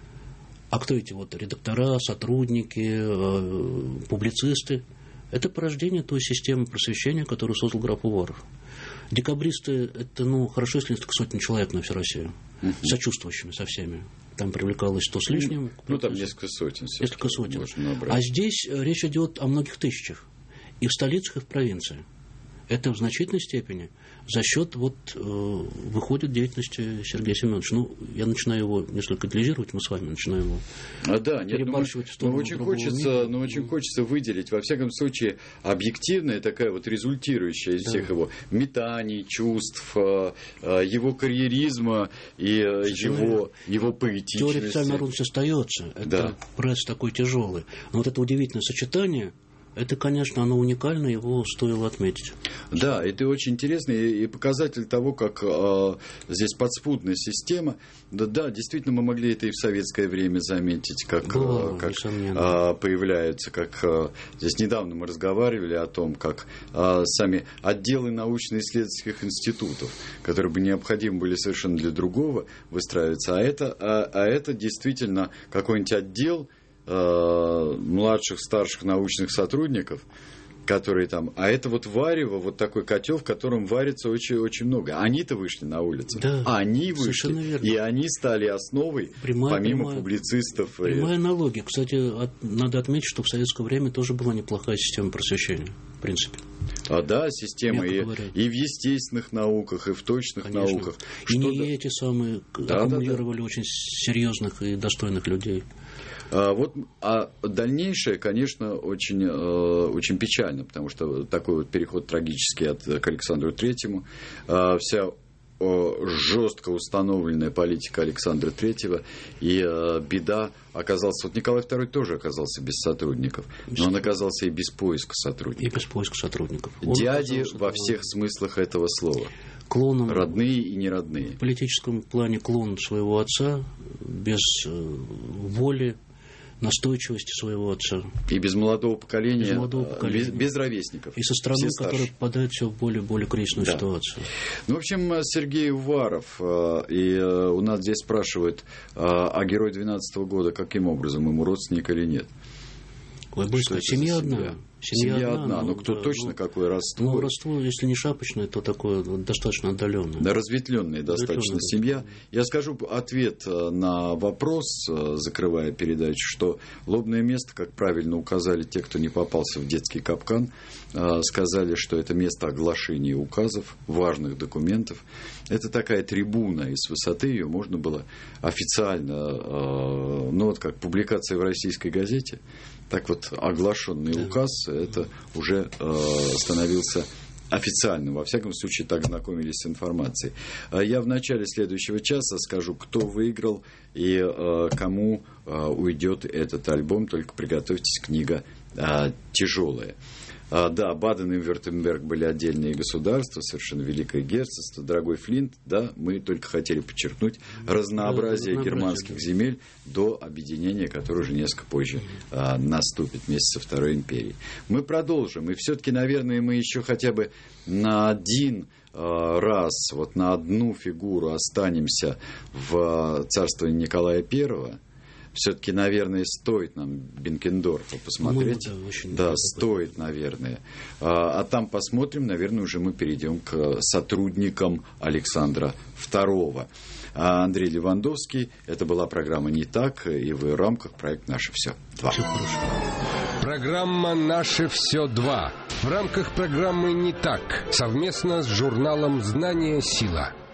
Speaker 3: А кто эти вот редактора, сотрудники, э, публицисты? Это порождение той системы просвещения, которую создал граф Уваров. Декабристы – это, ну, хорошо, если несколько сотен человек на всю Россию, uh-huh. сочувствующими со всеми. Там привлекалось сто с лишним.
Speaker 2: Ну, там несколько сотен.
Speaker 3: Несколько сотен. А здесь речь идет о многих тысячах. И в столицах, и в провинции. Это в значительной степени за счет вот, э, выходит деятельности Сергея Семеновича. Ну, я начинаю его несколько идеализировать, мы с вами начинаем его
Speaker 2: а, да, нет,
Speaker 3: перебарщивать
Speaker 2: ну,
Speaker 3: в сторону
Speaker 2: ну, очень
Speaker 3: другого
Speaker 2: хочется,
Speaker 3: мира.
Speaker 2: ну, очень хочется выделить, во всяком случае, объективная такая вот результирующая из да. всех его метаний, чувств, его карьеризма и его, его поэтичности.
Speaker 3: Теория официальной народности остается. Это да. пресс такой тяжелый. Но вот это удивительное сочетание... Это, конечно, оно уникально, его стоило отметить.
Speaker 2: Да, это очень интересно и показатель того, как э, здесь подспудная система. Да, да, действительно, мы могли это и в советское время заметить, как,
Speaker 3: Было,
Speaker 2: э, как э, появляются, как э, здесь недавно мы разговаривали о том, как э, сами отделы научно-исследовательских институтов, которые бы необходимы были совершенно для другого, выстраиваются. А это, а, а это действительно какой-нибудь отдел младших, старших научных сотрудников, которые там... А это вот варево, вот такой котел, в котором варится очень-очень много. Они-то вышли на улицу.
Speaker 3: Да,
Speaker 2: они вышли, и они стали основой, прямая, помимо прямая, публицистов.
Speaker 3: Прямая и... аналогия. Кстати, от, надо отметить, что в советское время тоже была неплохая система просвещения, в принципе.
Speaker 2: А да, система и, и в естественных науках, и в точных Конечно. науках.
Speaker 3: И не эти самые да, аккумулировали да, да. очень серьезных и достойных людей.
Speaker 2: А, вот, а дальнейшее, конечно, очень, э, очень печально, потому что такой вот переход трагический от, к Александру Третьему, э, вся э, жестко установленная политика Александра Третьего и э, беда оказалась... Вот Николай Второй тоже оказался без сотрудников, но он оказался и без поиска сотрудников.
Speaker 3: И без поиска сотрудников.
Speaker 2: Дяди во всех смыслах этого слова.
Speaker 3: Клоном,
Speaker 2: родные и неродные.
Speaker 3: В политическом плане клон своего отца, без э, воли, настойчивости своего отца.
Speaker 2: И без молодого поколения,
Speaker 3: без, молодого поколения.
Speaker 2: без, без ровесников.
Speaker 3: И со страны, которая попадает все в более, более кризисную да. ситуацию.
Speaker 2: Ну, в общем, Сергей Уваров, и у нас здесь спрашивают, а герой двенадцатого года, каким образом, ему родственник или нет?
Speaker 3: Ой, быстро, семья одна.
Speaker 2: Семья, семья одна, одна. но кто да, точно, ну, какое родство?
Speaker 3: Ну, родство, если не шапочное, то такое достаточно отдаленное.
Speaker 2: Да, разветвленная достаточно семья. Я скажу ответ на вопрос, закрывая передачу, что лобное место, как правильно указали те, кто не попался в детский капкан, сказали, что это место оглашения указов, важных документов. Это такая трибуна, и с высоты ее можно было официально, ну вот как публикация в российской газете, так вот оглашенный да. указ, это уже э, становился официальным. Во всяком случае, так знакомились с информацией. Я в начале следующего часа скажу, кто выиграл и э, кому э, уйдет этот альбом. Только приготовьтесь, книга э, тяжелая. А, да, Баден и Вюртемберг были отдельные государства, совершенно великое герцогство. Дорогой Флинт, да, мы только хотели подчеркнуть разнообразие да, германских земель до объединения, которое уже несколько позже а, наступит, вместе со Второй империей. Мы продолжим, и все-таки, наверное, мы еще хотя бы на один а, раз, вот на одну фигуру останемся в царствовании Николая Первого. Все-таки, наверное, стоит нам Бенкендорфа посмотреть.
Speaker 3: Ну, да, очень
Speaker 2: да стоит, наверное. А, а там посмотрим, наверное, уже мы перейдем к сотрудникам Александра Второго. А Андрей Левандовский. Это была программа «Не так», и в рамках проекта «Наше все два».
Speaker 1: Программа «Наше все два». В рамках программы «Не так» совместно с журналом «Знание. Сила».